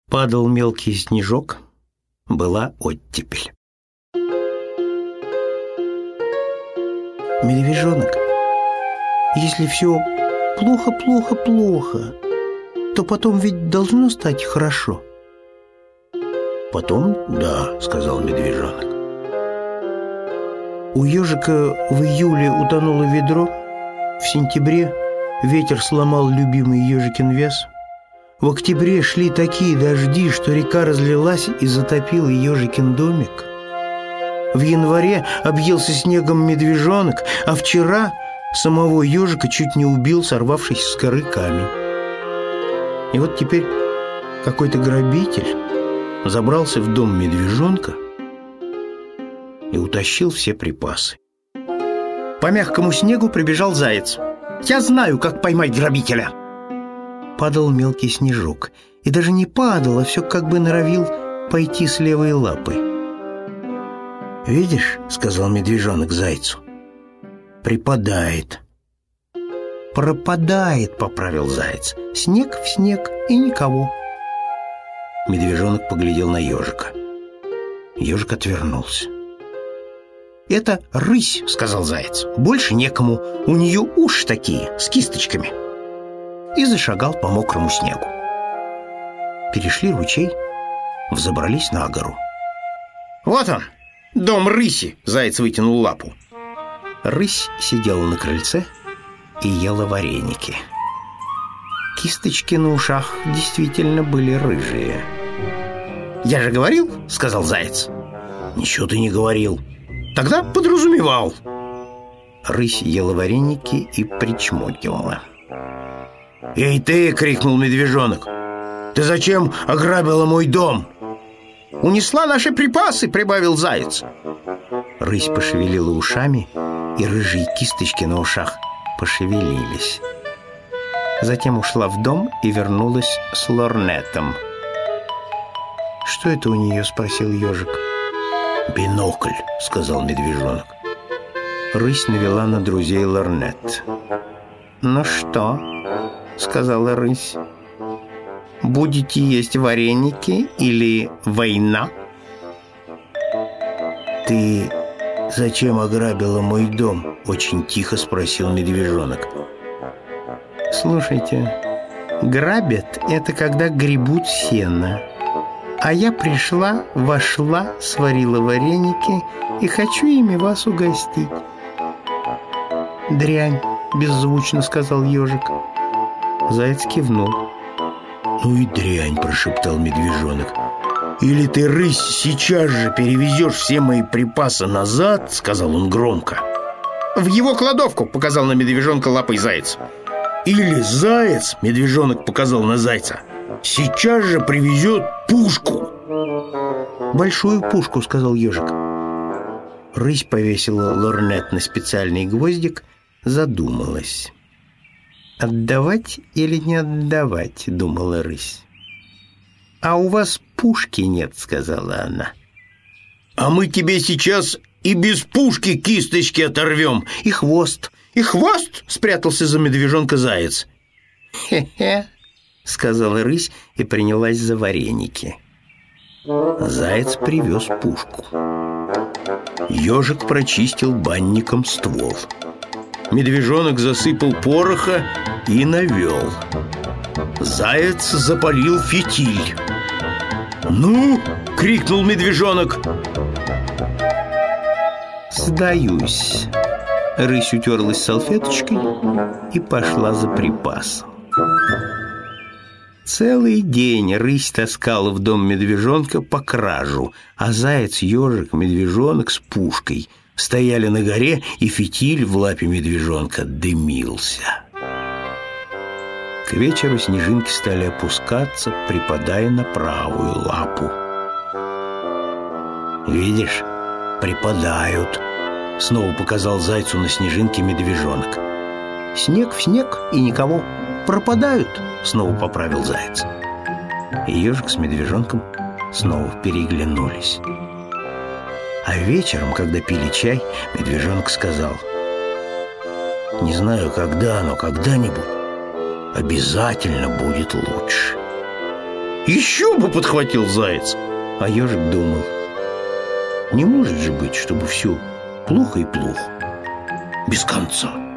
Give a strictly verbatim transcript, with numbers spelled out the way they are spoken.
Падал мелкий снежок, была оттепель. Медвежонок, если все плохо-плохо-плохо, то потом ведь должно стать хорошо. Потом, да, сказал медвежонок. У ежика в июле утонуло ведро, в сентябре ветер сломал любимый ежикин вяз, в октябре шли такие дожди, что река разлилась и затопила ежикин домик. В январе объелся снегом медвежонок, а вчера самого ежика чуть не убил сорвавшийся с коры камень. И вот теперь какой-то грабитель забрался в дом медвежонка и утащил все припасы. По мягкому снегу прибежал заяц. «Я знаю, как поймать грабителя!» Падал мелкий снежок. И даже не падал, а все как бы норовил пойти с левой лапой. «Видишь, — сказал медвежонок зайцу, — припадает». «Пропадает, — поправил заяц. Снег в снег и никого». Медвежонок поглядел на ежика. Ежик отвернулся. «Это рысь, — сказал заяц. Больше некому. У нее уши такие, с кисточками». И зашагал по мокрому снегу. Перешли ручей, взобрались на гору. «Вот он, дом рыси!» — заяц вытянул лапу. Рысь сидела на крыльце и ела вареники. Кисточки на ушах действительно были рыжие. «Я же говорил, — сказал заяц». «Ничего ты не говорил». «Тогда подразумевал». Рысь ела вареники и причмокивала. «Эй ты! — крикнул медвежонок. — Ты зачем ограбила мой дом?» «Унесла наши припасы! — прибавил заяц». Рысь пошевелила ушами, и рыжие кисточки на ушах пошевелились. Затем ушла в дом и вернулась с лорнетом. «Что это у нее?» — спросил ежик. «Бинокль, — сказал медвежонок». Рысь навела на друзей лорнет. «Ну что?» — сказала рысь. «Будете есть вареники или война?» «Ты зачем ограбила мой дом?» — очень тихо спросил медвежонок. «Слушайте, грабят — это когда гребут сено. А я пришла, вошла, сварила вареники и хочу ими вас угостить». «Дрянь!» — беззвучно сказал ежик. Заяц кивнул. «Ну и дрянь!» — прошептал медвежонок. «Или ты, рысь, сейчас же перевезешь все мои припасы назад?» — сказал он громко. «В его кладовку!» — показал на медвежонка лапой заяц. «Или заяц!» — медвежонок показал на зайца. «Сейчас же привезет пушку!» «Большую пушку!» — сказал ежик. Рысь повесила лорнет на специальный гвоздик, задумалась. «Отдавать или не отдавать?» — думала рысь. «А у вас пушки нет», — сказала она. «А мы тебе сейчас и без пушки кисточки оторвем, и хвост». «И хвост?» — спрятался за медвежонка заяц. «Хе-хе», — сказала рысь и принялась за вареники. Заяц привез пушку. Ежик прочистил банником ствол. Медвежонок засыпал пороха и навел. Заяц запалил фитиль. «Ну!» — крикнул медвежонок. «Сдаюсь». Рысь утерлась салфеточкой и пошла за припасом. Целый день рысь таскала в дом медвежонка по кражу, а заяц, ежик, медвежонок с пушкой стояли на горе, и фитиль в лапе медвежонка дымился. К вечеру снежинки стали опускаться, припадая на правую лапу. «Видишь, припадают», — снова показал зайцу на снежинке медвежонок. «Снег в снег и никого. Пропадают», — снова поправил заяц. И ежик с медвежонком снова переглянулись. А вечером, когда пили чай, медвежонок сказал: «Не знаю, когда, но когда-нибудь обязательно будет лучше». Еще бы, подхватил заяц. А ежик думал: не может же быть, чтобы все плохо и плохо без конца.